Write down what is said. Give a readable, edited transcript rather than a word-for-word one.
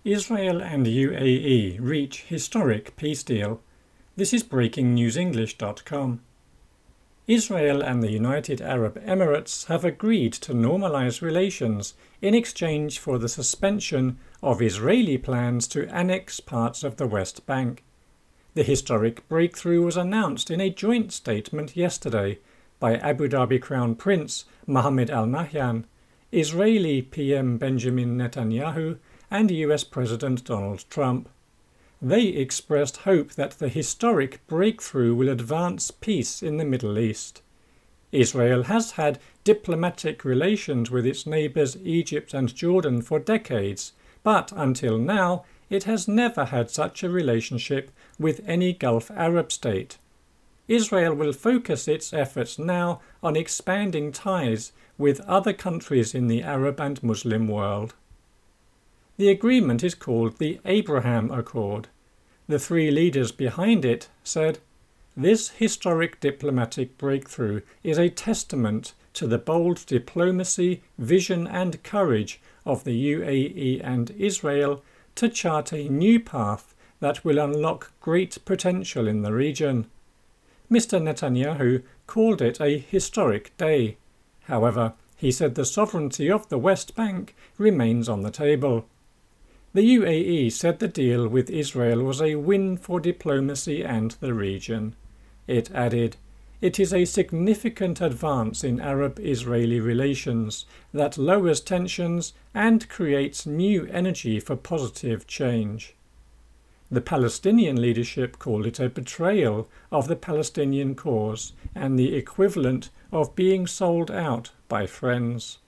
Israel and UAE reach historic peace deal. This is breakingnewsenglish.com. Israel and the United Arab Emirates have agreed to normalize relations in exchange for the suspension of Israeli plans to annex parts of the West Bank. The historic breakthrough was announced in a joint statement yesterday by Abu Dhabi Crown Prince Mohammed Al Nahyan, Israeli PM Benjamin Netanyahu, and US President Donald Trump. They expressed hope that the historic breakthrough will advance peace in the Middle East. Israel has had diplomatic relations with its neighbours Egypt and Jordan for decades, but until now it has never had such a relationship with any Gulf Arab state. Israel will focus its efforts now on expanding ties with other countries in the Arab and Muslim world. The agreement is called the Abraham Accord. The three leaders behind it said, "This historic diplomatic breakthrough is a testament to the bold diplomacy, vision and courage of the UAE and Israel to chart a new path that will unlock great potential in the region." Mr. Netanyahu called it a historic day. However, he said the sovereignty of the West Bank remains on the table. The UAE said the deal with Israel was a win for diplomacy and the region. It added, "It is a significant advance in Arab-Israeli relations that lowers tensions and creates new energy for positive change." The Palestinian leadership called it a betrayal of the Palestinian cause and the equivalent of being sold out by friends.